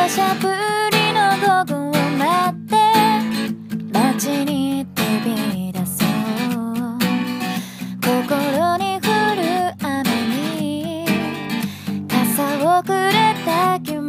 土砂降りの午後を待って街に飛び出そう。心に降る雨に傘をくれた君